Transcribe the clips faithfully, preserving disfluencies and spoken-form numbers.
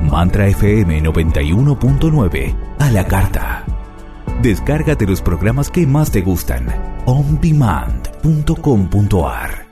Mantra F M noventa y uno punto nueve a la carta. Descárgate los programas que más te gustan. on demand punto com punto a r.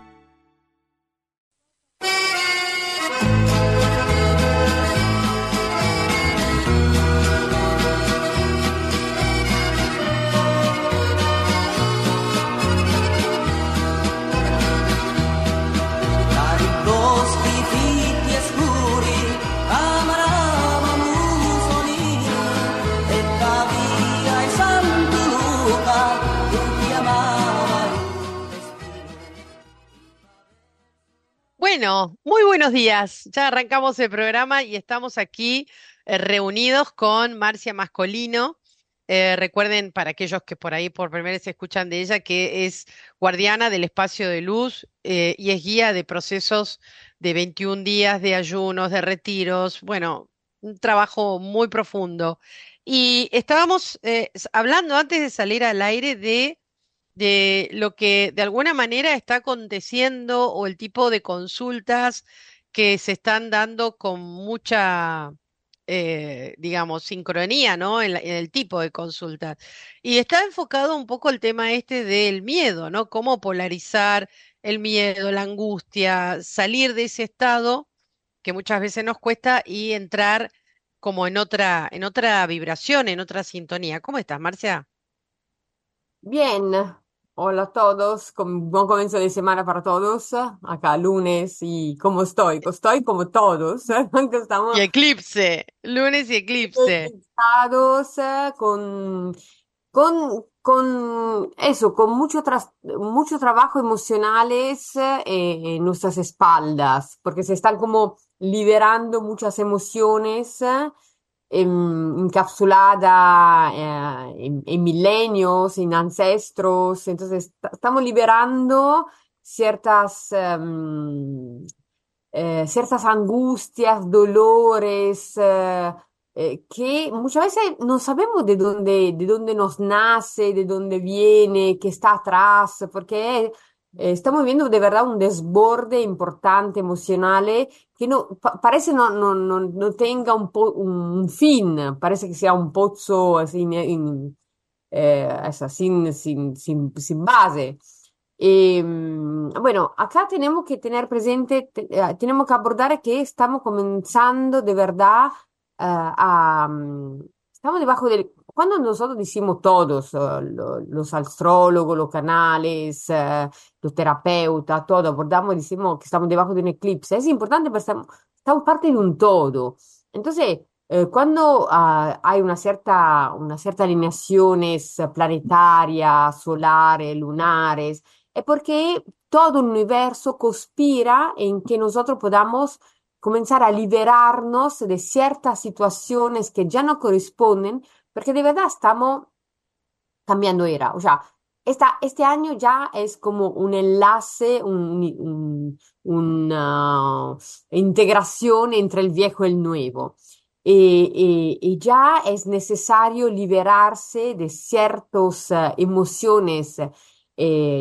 Bueno, muy buenos días. Ya arrancamos el programa y estamos aquí eh, reunidos con Marcia Mascolino. Eh, recuerden, para aquellos que por ahí por primera vez escuchan de ella, que es guardiana del espacio de luz eh, y es guía de procesos de veintiún días de ayunos, de retiros. Bueno, un trabajo muy profundo. Y estábamos eh, s- hablando antes de salir al aire de de lo que de alguna manera está aconteciendo o el tipo de consultas que se están dando con mucha, eh, digamos, sincronía, ¿no? En, la- en el tipo de consultas. Y está enfocado un poco el tema este del miedo, ¿no? Cómo polarizar el miedo, la angustia, salir de ese estado que muchas veces nos cuesta y entrar como en otra, en otra vibración, en otra sintonía. ¿Cómo estás, Marcia? Bien, hola a todos, con buen comienzo de semana para todos, acá lunes y ¿cómo estoy? Estoy como todos, que Y estamos eclipse, lunes y eclipse. eclipsados, eh, con, con, con eso, con mucho, tras- mucho trabajo emocionales eh, en nuestras espaldas, porque se están como liberando muchas emociones. eh, em, encapsulada eh, en, en milenios, en ancestros. Entonces, esta- estamos liberando ciertas, em, eh, ciertas angustias, dolores, eh, eh, que muchas veces no sabemos de dónde, de dónde nos nace, de dónde viene, qué está atrás, porque eh, estamos viviendo de verdad un desborde importante emocional que no, pa- parece no, no, no, no tenga un, po- un fin, parece que sea un pozzo así, in- in- eh, eso, sin, sin, sin, sin base. Y, mm, bueno, acá tenemos que tener presente, te- eh, tenemos que abordar que estamos comenzando de verdad eh, a... mm, estamos debajo del... Cuando nosotros decimos todos, eh, lo- los astrólogos, los canales, eh, los terapeutas, todo, abordamos y decimos que estamos debajo de un eclipse, es importante porque estamos, estamos parte de un todo. Entonces, eh, cuando ah, hay una cierta, una cierta alineaciones planetarias, solares, lunares, es porque todo el universo conspira en que nosotros podamos comenzar a liberarnos de ciertas situaciones que ya no corresponden, porque de verdad estamos cambiando era. O sea, esta, este año ya es como un enlace, un- un- una integración entre el viejo y el nuevo. Y, y- y ya es necesario liberarse de ciertas emociones eh,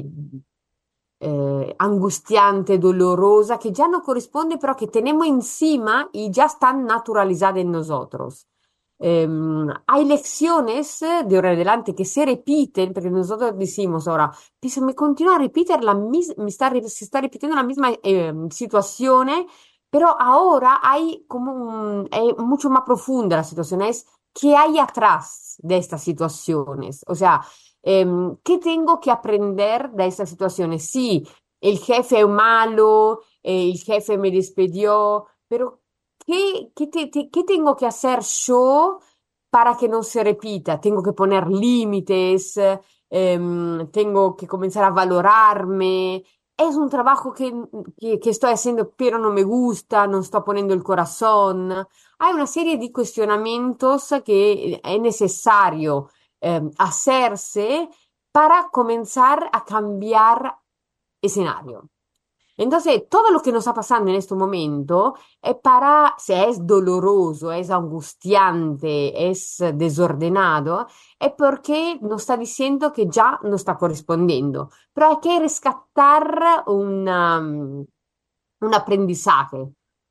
eh, angustiante, dolorosa, que ya no corresponde, pero que tenemos encima y ya están naturalizadas en nosotros. Em, hay lecciones eh, de ahora en adelante que se repiten, porque nosotros decimos ahora, "Pues me continúa a repetir la mis- me está, re- se está repitiendo la misma em, situación, pero ahora hay como un, es mucho más profunda la situación, es qué hay atrás de estas situaciones. O sea, em, ¿qué tengo que aprender de estas situaciones? Sí, el jefe es malo, eh, el jefe me despidió, pero ¿qué, qué, te- te- qué tengo que hacer yo para que no se repita? Tengo que poner límites, eh, em, tengo que comenzar a valorarme. Es un trabajo que, que, que estoy haciendo, pero no me gusta, no estoy poniendo el corazón. Hay una serie de cuestionamientos que es necesario em, hacerse para comenzar a cambiar escenario. Entonces, todo lo que nos está pasando en este momento es para, si es doloroso, es angustiante, es desordenado, es porque nos está diciendo que ya no está correspondiendo. Pero hay que rescatar una, un aprendizaje.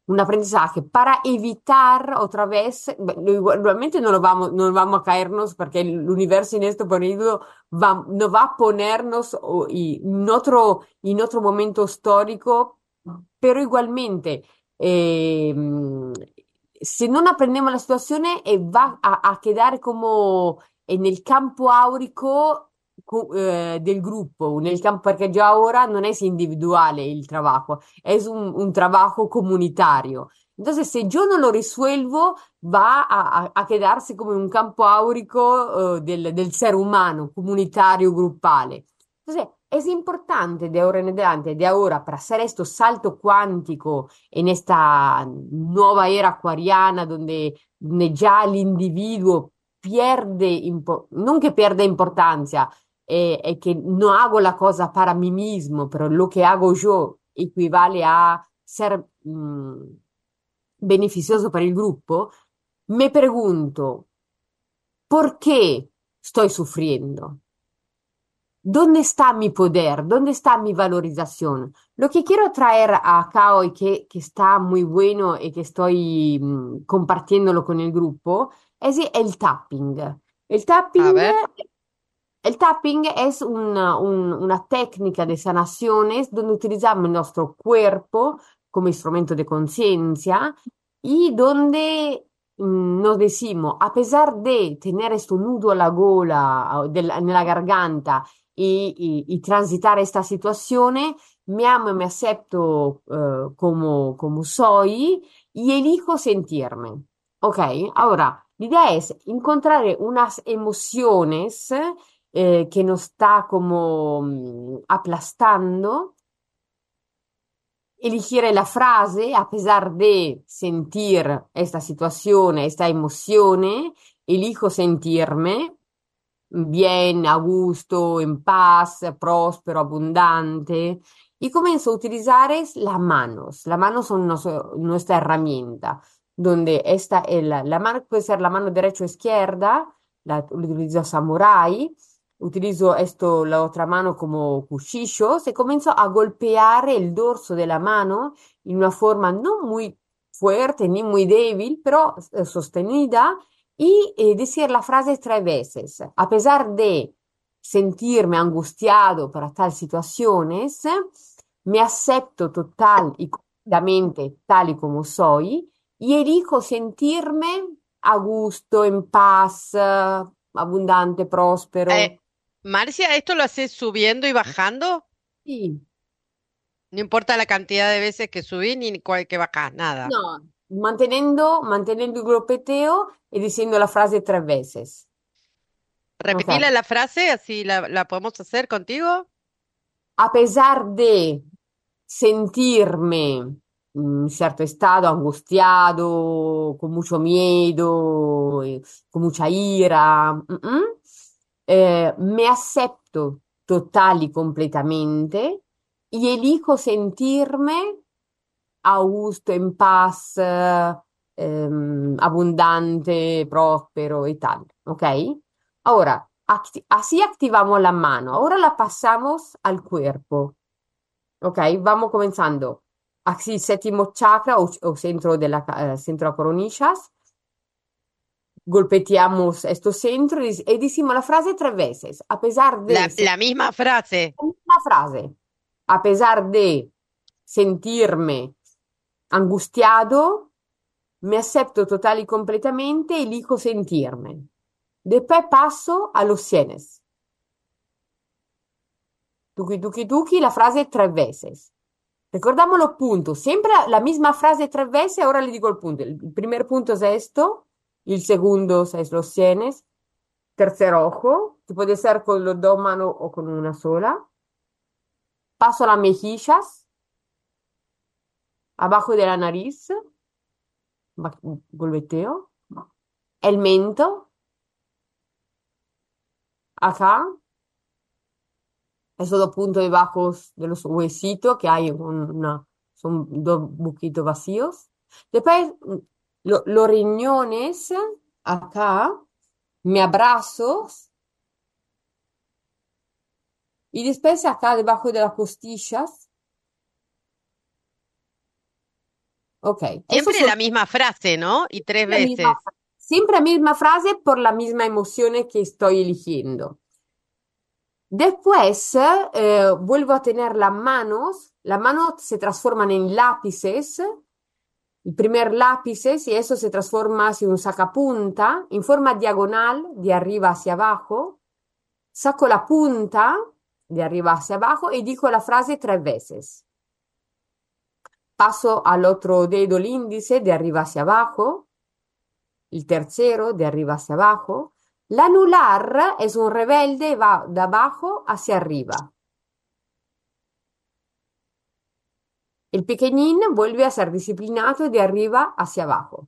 un aprendizaje para evitar otra vez, bueno, igualmente no lo vamos, no vamos a caernos porque el universo en este periodo va, no va a ponernos o- y en otro, en otro momento histórico, pero igualmente, eh, se non apprendiamo la situazione e va a, a quedare come nel campo aurico cu- eh, del gruppo, nel campo, perché già ora non es individuale il trabajo, es un, un trabajo comunitario. Entonces, se yo no lo resuelvo, va a, a- a quedarse come un campo aurico, eh, del, del ser humano, comunitario, gruppale. Entonces, es importante de ahora en adelante, de ahora, para hacer esto salto cuántico en esta nuova era acuariana donde, donde ya el individuo pierde, impo- non che pierde importancia, è, è che non hago la cosa para mí mismo, pero lo que hago yo equivale a ser mm, beneficioso para el grupo, me pregunto, ¿por qué estoy sufriendo? ¿Dónde está mi poder? ¿Dónde está mi valorización? Lo que quiero traer acá hoy, que, que está muy bueno y que estoy mm, compartiéndolo con el grupo, es el tapping. El A tapping, ver, el tapping es una, un- una técnica de sanaciones donde utilizamos nuestro cuerpo como instrumento de conciencia y donde mm, nos decimos, a pesar de tener este nudo a la gola, o del- nella garganta, y, y- y transitar esta situazione, mi amo y me acepto eh, como, como soy y elijo sentirme. Ok, ahora, la idea es encontrar unas emociones eh, que nos está como mm, aplastando, elegir la frase a pesar de sentir esta situación, esta emoción, elijo sentirme bien, a gusto, en paz, próspero, abundante. Y comienzo a utilizar es las manos. Las manos son nos- nuestra herramienta, donde esta es la, la mano, puede ser la mano derecha o izquierda, la utilizo samurai, utilizo esto, la otra mano como cuchillos y comienzo a golpear el dorso de la mano en una forma no muy fuerte ni muy débil, pero eh, sostenida y eh, decir la frase tres veces. A pesar de sentirme angustiado para tal situaciones, me acepto total y completamente tal y como soy y elijo sentirme a gusto, en paz, eh, abundante, eh, próspero. Marcia, ¿esto lo haces subiendo y bajando? Sí, No importa la cantidad de veces que subís ni cuál que bajás, nada. no, mantenendo, mantenendo il gruppeteo y diciendo la frase tres veces. Ok. Repetila la frase, así la, la podemos hacer contigo. A pesar de sentirme en cierto estado angustiado, con mucho miedo, eh, con mucha ira, mm, mm, eh, me acepto total y completamente y elijo sentirme a gusto, en paz, eh, ehm, abundante, próspero y tal, ¿ok? Ahora, acti- así activamos la mano. Ahora la pasamos al cuerpo. Ok, vamos comenzando. Así, séptimo chakra o, o centro de la, ca- eh, centro de coronillas. Golpeteamos estos centros y, y decimos la frase tres veces. A pesar de, La, se- la misma frase. la frase, a pesar de sentirme angustiado, me acepto total y completamente, elijo sentirme. Después paso a los sienes. Tuki, tuki, tuki, la frase tres veces. Recordamos los puntos. Siempre la misma frase tres veces. Ahora le digo el punto. El primer punto es esto. El segundo es los sienes. Tercer ojo, que puede ser con las dos manos o con una sola. Paso a las mejillas, abajo de la nariz. Va- Golpeteo. El mento, acá. Esos dos puntos debajo de los huesitos que hay una, son dos buquitos vacíos. Después, lo- los riñones, acá. Me abrazo y después acá debajo de las costillas, Ok, eso Siempre son la misma frase, ¿no? Y tres la misma, veces. siempre la misma frase por la misma emoción que estoy eligiendo. Después eh, vuelvo a tener las manos, las manos se transforman en lápices, el primer lápices y eso se transforma en un sacapunta en forma diagonal de arriba hacia abajo. Saco la punta de arriba hacia abajo y digo la frase tres veces. Paso al otro dedo, el índice, de arriba hacia abajo, el tercero de arriba hacia abajo. L'anular es un rebelde, va de abajo hacia arriba. El pequeñín vuelve a ser disciplinado de arriba hacia abajo.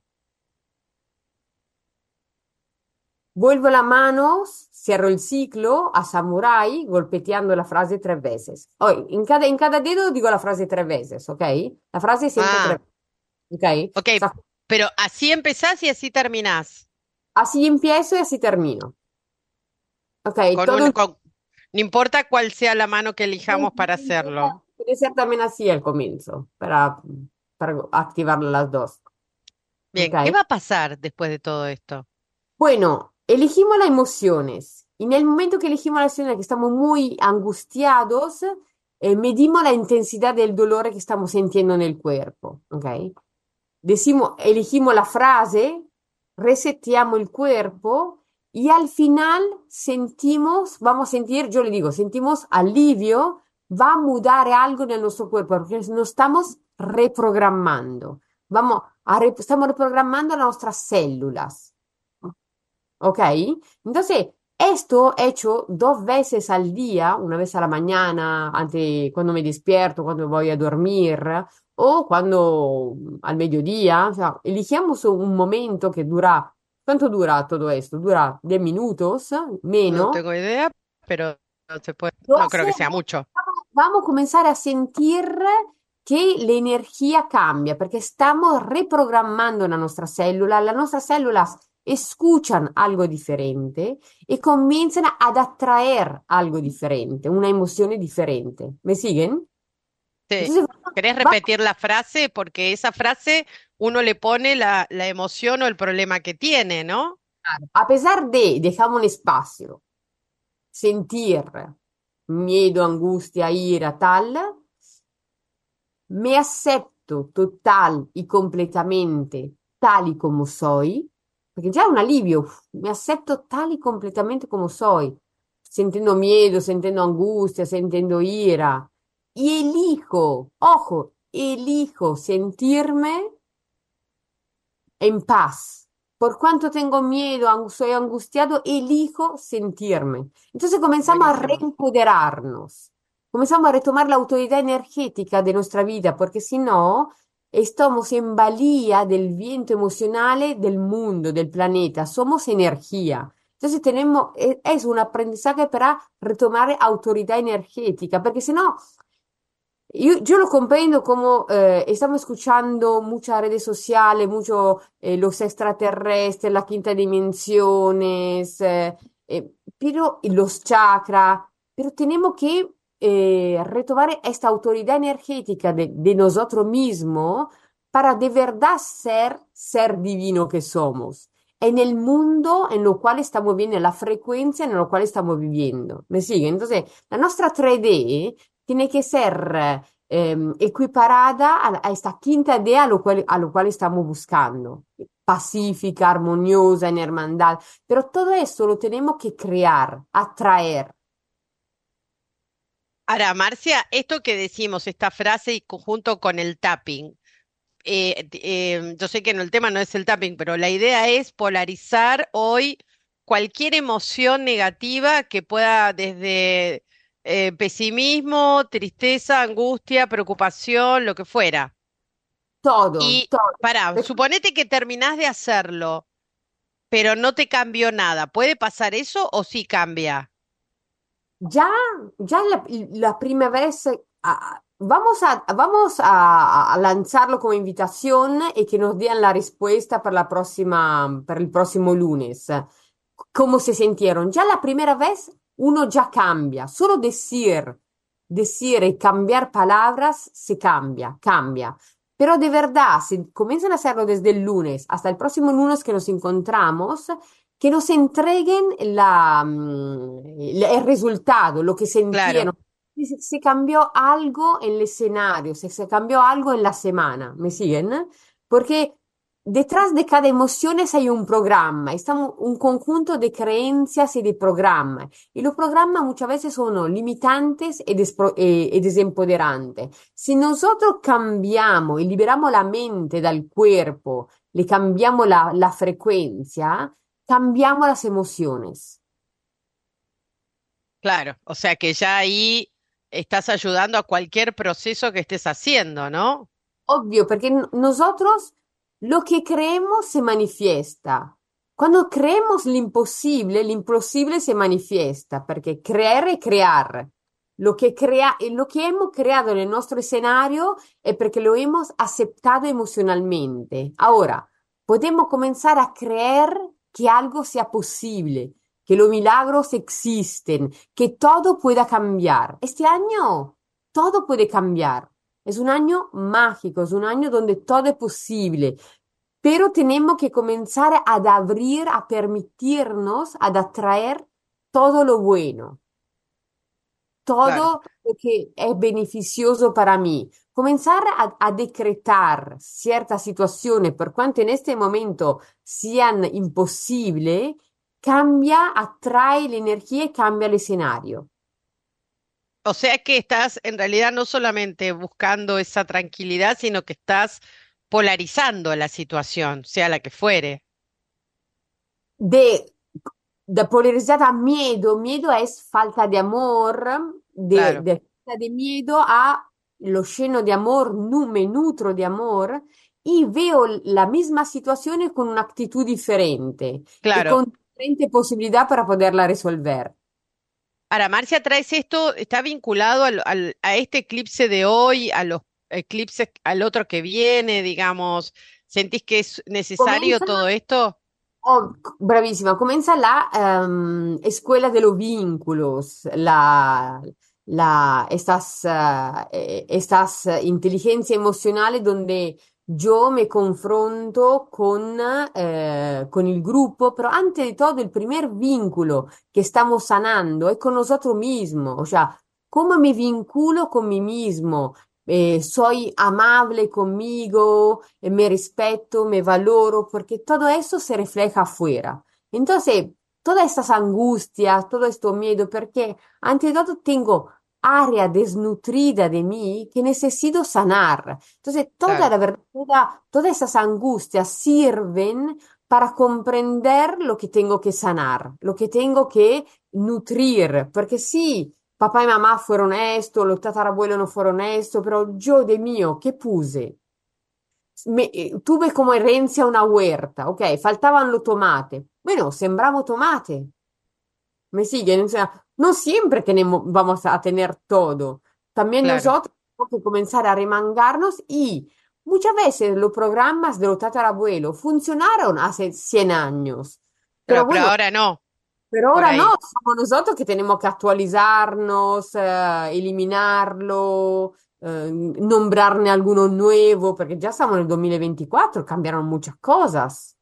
Vuelvo las manos, cierro el ciclo a samurai, golpeteando la frase tres veces. Hoy, en cada, en cada dedo digo la frase tres veces, ¿ok? La frase siempre tres Ah, veces, ¿ok? ok, O sea, pero así empezás y así terminás. así empiezo y así termino, ¿ok? Con Todo un, el... con- no importa cuál sea la mano que elijamos para hacerlo. Puede ser también así al comienzo, para, para activar las dos, ¿ok? Bien, ¿qué va a pasar después de todo esto? Bueno, elegimos las emociones. Y en el momento que elegimos las emociones, que estamos muy angustiados, eh, medimos la intensidad del dolor que estamos sintiendo en el cuerpo, ¿ok? Decimos, elegimos la frase, reseteamos el cuerpo y al final sentimos, vamos a sentir, yo le digo, sentimos alivio, va a mudar algo en nuestro cuerpo porque nos estamos reprogramando. Vamos a re- estamos reprogramando nuestras células. ¿Ok? Entonces, esto hecho dos veces al día, una vez a la mañana, antes, cuando me despierto, cuando voy a dormir, o cuando al mediodía, o sea, elegimos un momento que dura, ¿cuánto dura todo esto? Dura diez minutos, No menos. tengo idea, pero no se puede, Lo no creo que sea hacemos, mucho. vamos a comenzar a sentir que la energía cambia, porque estamos reprogramando la nuestra célula, las nuestras células escuchan algo diferente y comienzan ad atraer algo diferente, una emoción diferente. ¿Me siguen? Sí. Entonces, ¿Querés va- repetir la frase? Porque esa frase uno le pone la, la emoción o el problema que tiene, ¿no? a pesar de, dejamos un espacio, sentir miedo, angustia, ira, tal, me acepto total y completamente tal y como soy, porque ya es un alivio, uf, me acepto tal y completamente como soy, sintiendo miedo, sintiendo angustia, sintiendo ira, y elijo, ojo, elijo sentirme en paz. Por cuanto tengo miedo, ang- soy angustiado, elijo sentirme. Entonces comenzamos a Buenísimo. reempoderarnos, comenzamos a retomar la autoridad energética de nuestra vida, porque si no, estamos en valía del viento emocional del mundo, del planeta, somos energía. Entonces tenemos, e- es un aprendizaje para retomar autoridad energética, porque si no, yo, yo lo comprendo como eh, estamos escuchando muchas redes sociales, mucho eh, los extraterrestres, la quinta dimensiones, eh, eh, pero y los chakras, pero tenemos que eh, retomar esta autoridad energética de, de nosotros mismos para de verdad ser ser divino que somos, en el mundo en lo cual estamos viviendo, en la frecuencia en la cual estamos viviendo. ¿Me sigue? Entonces, la nostra tre D tiene que ser eh, equiparada a, a esta quinta idea a lo cual, a lo cual estamos buscando. Pacífica, armoniosa, en hermandad. Pero todo esto lo tenemos que crear, atraer. Ahora, Marcia, esto que decimos, esta frase y conjunto con el tapping, eh, eh, yo sé que no, el tema no es el tapping, pero la idea es polarizar hoy cualquier emoción negativa que pueda desde eh, pesimismo, tristeza, angustia, preocupación, lo que fuera. Todo, Y todo. pará, suponete que terminás de hacerlo, pero no te cambió nada. ¿Puede pasar eso o sí cambia? Ya, ya la, la primera vez, ah, vamos a, vamos a, a lanzarlo como invitación y que nos den la respuesta para la próxima, para el próximo lunes. ¿Cómo se sintieron? Ya la primera vez uno ya cambia. Solo decir, decir y cambiar palabras se cambia, cambia. Pero de verdad, si comienzan a hacerlo desde el lunes hasta el próximo lunes que nos encontramos, que nos entreguen la, mm, el el resultado, lo que Claro, sintieron. Si se se cambió algo en el escenario, si se cambió algo en la semana, ¿me siguen? Porque detrás de cada emoción hay un programa, está un, un conjunto de creencias y de programas. Y los programas muchas veces son limitantes y, despro- e- y desempoderantes. Si nosotros cambiamos y liberamos la mente dal cuerpo, le cambiamos la, la frecuencia, cambiamos las emociones. claro. O sea que ya ahí estás ayudando a cualquier proceso que estés haciendo, ¿no? Obvio, porque n- nosotros lo que creemos se manifiesta. Cuando creemos l'impossibile, l'imposible se manifiesta, perché creare è crear. Lo que crea, e lo que hemos creado en el nuestro escenario es porque lo hemos aceptado emocionalmente. Ahora, podemos comenzar a creer que algo sea posible, que los milagros existen, que todo pueda cambiar. Este año, todo puede cambiar. Es un año mágico, es un año donde todo es posible, pero tenemos que comenzar a abrir, a permitirnos, a atraer todo lo bueno, Claro. todo lo que es beneficioso para mí. Comenzar a, a decretar ciertas situaciones, por cuanto en este momento sean imposibles, cambia, atrae la energía y cambia el escenario. O sea que estás en realidad no solamente buscando esa tranquilidad, sino que estás polarizando la situación, sea la que fuere. De de polarizada a miedo, miedo es falta de amor, de, Claro, de falta de miedo a lo lleno de amor, nu- me nutro de amor y veo la misma situación con una actitud diferente y claro. con diferente posibilidad para poderla resolver. Ahora, Marcia, traes esto, está vinculado al- al- a este eclipse de hoy, a los eclipses, al otro que viene, digamos. ¿Sentís que es necesario Comienza todo esto? Oh, c- bravissima, comienza la ehm, escuela de los vínculos, la, la, estas, eh, eh, estas eh, inteligencia emocionales donde yo me confronto con, eh, con el grupo, pero antes de todo el primer vínculo que estamos sanando es con nosotros mismos, o sea, cómo me vinculo con mí mismo. Eh, soy amable conmigo, eh, me respeto, me valoro, porque todo eso se refleja afuera. Entonces, todas estas angustias, todo esto miedo, porque ante todo tengo área desnutrida de mí que necesito sanar. Entonces, toda Claro, la verdad, toda- todas esas angustias sirven para comprender lo que tengo que sanar, lo que tengo que nutrir, porque sí. Papá y mamá fueron esto, los tatarabuelos no fueron esto, pero yo de mío, ¿qué puse? Me- eh, tuve como herencia una huerta, ok, faltaban los tomates. Bueno, sembramos tomate, ¿me siguen? O sea, no siempre tenemos, vamos a tener todo. También claro. nosotros tenemos que comenzar a remangarnos y muchas veces los programas de los tatarabuelos funcionaron hace cien años. Pero Claro, pero bueno, ahora no, pero por ahora no, ahí. somos nosotros que tenemos que actualizarnos, eh, eliminarlo, eh, nombrarne alguno nuevo, porque ya estamos en el dos mil veinticuatro, cambiaron muchas cosas.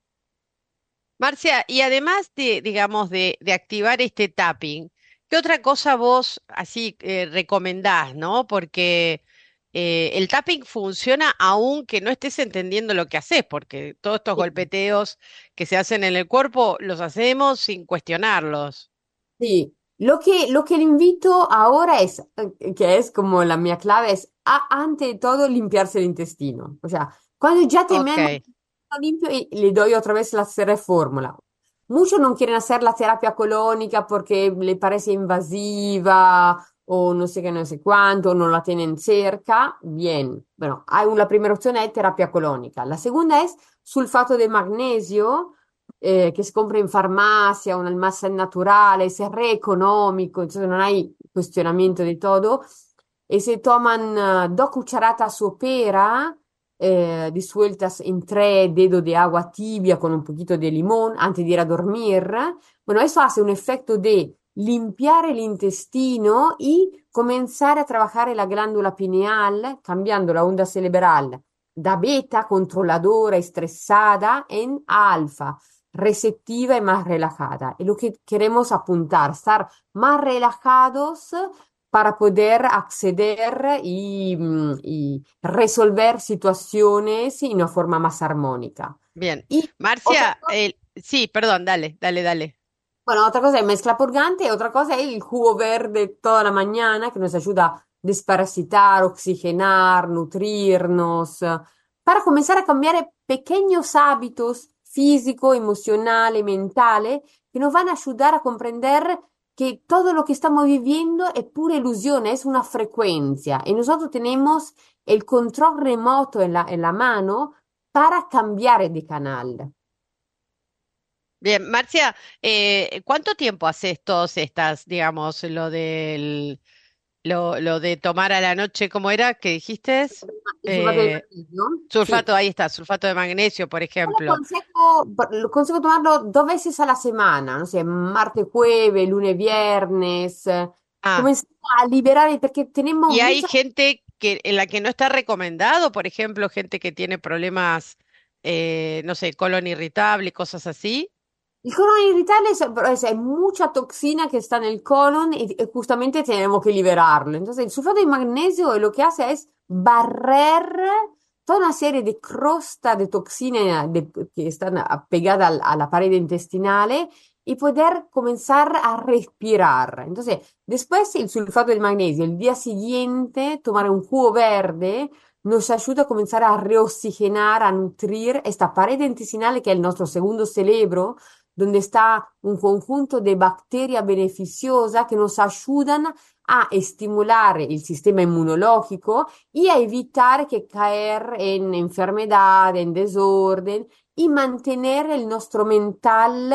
Marcia, y además de, digamos, de, de activar este tapping, ¿qué otra cosa vos así eh, recomendás, ¿no? Porque eh, el tapping funciona aun que no estés entendiendo lo que haces, porque todos estos Sí, golpeteos que se hacen en el cuerpo los hacemos sin cuestionarlos. sí. Lo que, lo que le invito ahora es, eh, que es como la mía clave, es a- ante todo limpiarse el intestino. O sea, cuando ya tenemos Ok, limpio y le doy otra vez la fórmula. Muchos no quieren hacer la terapia colónica porque le parece invasiva o no sé qué, no sé cuánto, no la tienen cerca. Bien, bueno, hay una, la primera opción es terapia colónica. La segunda es sulfato de magnesio, eh, que si compra in farmacia, un almacén natural, es re económico, entonces no hay cuestionamiento de todo. Y se toman eh, dos cucharadas sopera eh, disueltas en tres dedos de agua tibia con un poquito de limón antes de ir a dormir. Bueno, eso hace un efecto de limpiar el intestino y comenzar a trabajar en la glándula pineal, cambiando la onda cerebral da beta, controladora y estresada, en alfa, receptiva y más relajada. Es lo que queremos apuntar, estar más relajados para poder acceder y, mm, y resolver situaciones de una forma más armónica. Bien. Y otra Marcia, cosa, el- sí, perdón, dale, dale, dale. bueno, otra cosa es mezcla purgante y otra cosa es el jugo verde toda la mañana que nos ayuda a desparasitar, oxigenar, nutrirnos, eh, para comenzar a cambiar pequeños hábitos físicos, emocionales, mentales, que nos van a ayudar a comprender que todo lo que estamos viviendo es pura ilusión, es una frecuencia y nosotros tenemos el control remoto en la, en la mano para cambiar de canal. Bien, Marcia, eh, ¿cuánto tiempo haces todas estas, digamos, lo del, lo, lo de tomar a la noche, ¿cómo era que dijiste? Il sulfato di Eh, magnesio? Sì. sulfato, ahí está, sulfato de magnesio, por Yo lo ejemplo. consejo, lo consejo tomarlo dos veces a la semana, no sé, martes, jueves, lunes, viernes. eh, Ah, Comenzar a liberar, porque tenemos y hay muchas. gente que en la que no está recomendado, por ejemplo, gente que tiene problemas, eh, no sé, colon irritable, cosas así. El colon irritable es, pero es- hay mucha toxina que está en el colon y, y justamente tenemos que liberarlo. Entonces, el sulfato de magnesio lo que hace es barrer toda una serie de crosta de toxinas de- que están a- pegadas al- a la pared intestinal y poder comenzar a respirar. Entonces, después el sulfato de magnesio, el día siguiente, tomar un jugo verde nos ayuda a comenzar a reoxigenar, a nutrir esta pared intestinal que es el nuestro segundo cerebro donde está un conjunto de bacterias beneficiosas que nos ayudan a estimular el sistema inmunológico y a evitar que caer en enfermedad, en desorden y mantener el nuestro mental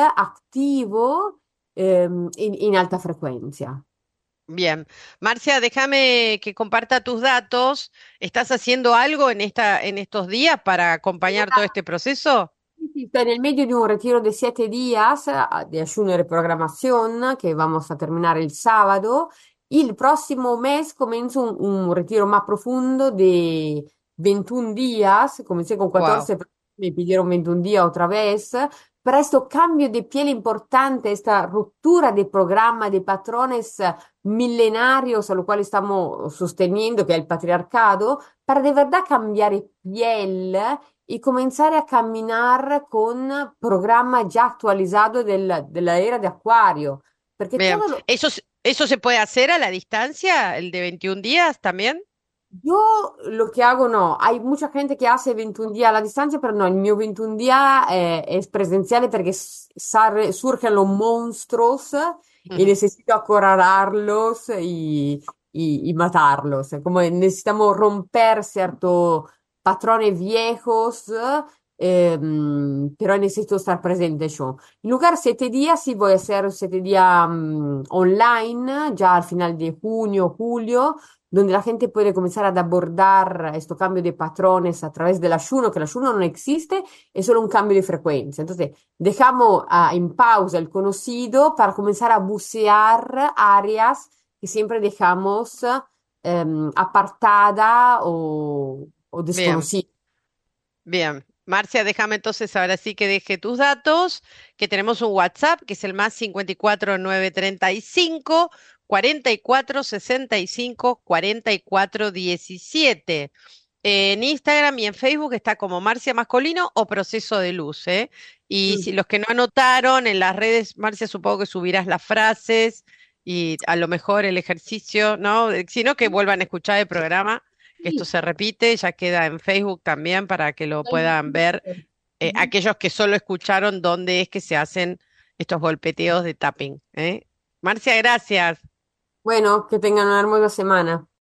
activo ehm, in, in alta frecuencia. Bien. Marcia, déjame que comparta tus datos. ¿Estás haciendo algo en esta, en estos días para acompañar todo este proceso? Sí, sí, está en el medio de un retiro de siete días ah, de ayuno y reprogramación que vamos a terminar el sábado y el próximo mes comienzo un, un retiro más profundo de veintiún días. Comencé con Wow. catorce, pero me pidieron veintiún días otra vez. Para este cambio de piel importante, esta ruptura de programa de patrones eh, milenarios a lo cual estamos sosteniendo, que es el patriarcado, para de verdad cambiar piel y comenzar a caminar con programa ya actualizado del- de la era de Acuario, porque Bien. todo lo, ¿Eso, se- eso se puede hacer a la distancia, el de veintiún días también? yo lo que hago no, hay mucha gente que hace veintiún días a la distancia, pero no, el mio veintiún días eh, es presencial porque s- sale- surgen los monstruos y Ujú. necesito acorralarlos y, y, y matarlos. Como necesitamos romper ciertos patrones viejos, ehm, pero necesito estar presente yo. En lugar de siete días, sí voy a hacer siete días mm, online, ya al final de junio, julio donde la gente puede comenzar a abordar este cambio de patrones a través del ayuno, que el ayuno no existe, es solo un cambio de frecuencia. Entonces, dejamos ah, en pausa el conocido para comenzar a bucear áreas que siempre dejamos em, apartada o, o Bien. desconocida. Bien, Marcia, déjame entonces ahora sí que deje tus datos, que tenemos un WhatsApp que es el más cincuenta y cuatro nueve treinta y cinco cuarenta y cuatro sesenta y cinco cuarenta y cuatro diecisiete. En Instagram y en Facebook está como Marcia Mascolino o Proceso de Luz, ¿eh? Y Mm. si los que no anotaron en las redes, Marcia, supongo que subirás las frases y a lo mejor el ejercicio, ¿no? Eh, Si no, que vuelvan a escuchar el programa que esto Sí, se repite, ya queda en Facebook también para que lo puedan ver eh, ujú. aquellos que solo escucharon dónde es que se hacen estos golpeteos de tapping, ¿eh? Marcia, gracias. Bueno, que tengan una hermosa semana.